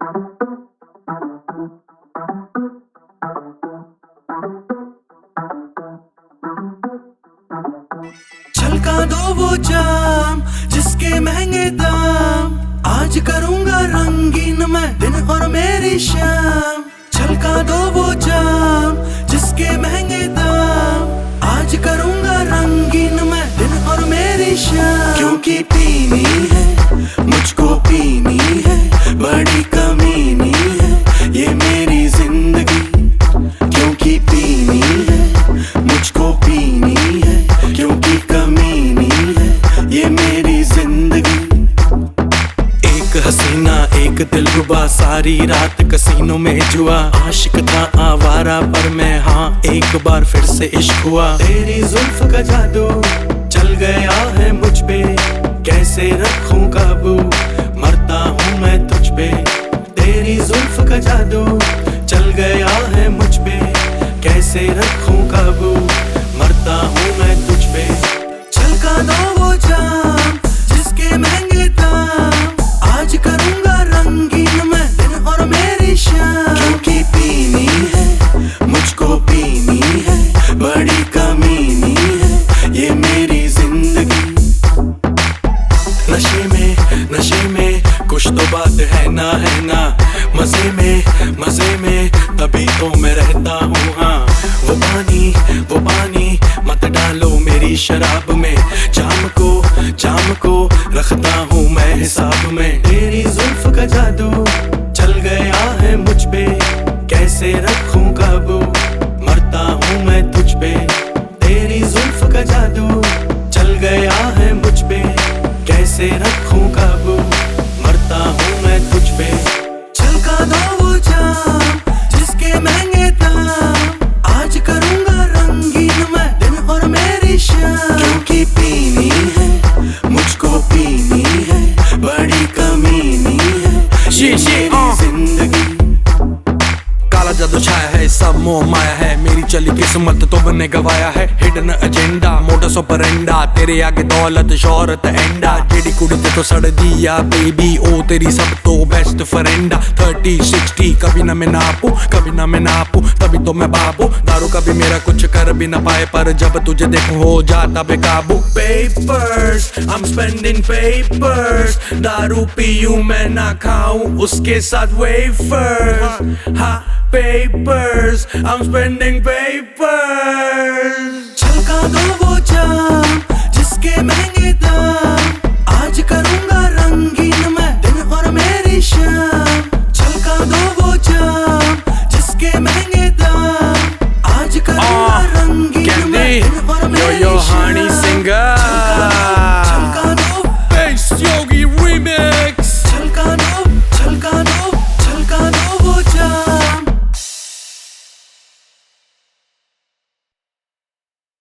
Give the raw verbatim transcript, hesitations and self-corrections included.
छलका दो वो जाम जिसके महंगे दाम, आज करूंगा रंगीन मैं दिन और मेरी शाम। छलका दो वो जाम जिसके महंगे दाम, आज करूंगा रंगीन मैं दिन और मेरी शाम। क्योंकि पीनी है मुझको, पीनी है बड़ी कमीनी है ये मेरी जिंदगी। क्योंकि पीनी है मुझको, पीनी है क्योंकि कमीनी है ये मेरी जिंदगी। एक हसीना एक दिलरुबा, सारी रात कसीनों में जुआ। आशिक था आवारा पर मैं, हाँ एक बार फिर से इश्क हुआ। तेरी जुल्फ का जादू चल गया है मुझ पे, कैसे रखूं काबू मरता हूँ मैं तुझ पे। तेरी जुल्फ का जादू चल गया है मुझ पे, कैसे रखूं काबू मरता हूँ मैं तुझ पे। छलका दो वो जाम जिसके महंगे दाम, आज करूंगा रंगीन मैं दिन और मेरी शाम। क्योंकि पीनी है मुझको, पीनी है बड़ी कमीनी है ये मेरी जिंदगी। नशे में नशे में कुछ तो बात है ना, है ना। मजे में मजे में तभी तो मैं रहता हूँ, हाँ। वो पानी वो पानी मत डालो मेरी शराब में, जाम को जाम को रखता हूँ मैं हिसाब में। तेरी जुल्फ का जादू चल गया है मुझ पे, कैसे रखूं काबू मरता हूँ मैं तुझ पे। तेरी जुल्फ का जादू चल गया है मुझ पे, कैसे रखूं काबू मरता हूँ मैं तुझ पे। छलका दो वो जाम जिसके महंगे दाम, आज करूंगा रंगीन मैं दिन और मेरी शाम। क्योंकि पीनी है मुझको, पीनी है बड़ी कमीनी है ये मेरी जिंदगी। काला जादू छाया है, सब मोह माया है, मेरी चली किस्मत तो बने गवाया है। हिडन एजेंडा मोटस ऑपरेंडा, तेरे आगे दौलत शोहरत एंडा। जेडी कुड़ी ते तो सड़ दिया बेबी, ओ तेरी सब तो बेस्ट फ्रेंडा। थर्टी सिक्सटी कभी ना मैं नापू, कभी ना मैं नापू तभी तो मैं बाबू। दारू कभी मेरा कुछ कर भी ना पाए, पर जब तुझे देखूं हो जाता बेकाबू। पेपर्स I'm spending papers, दारू पीऊं मैं ना खाऊं उसके साथ वेफर्स। हाँ papers, I'm spending papers। छलका दो वो जाम जिसके महंगे दाम, आज करूंगा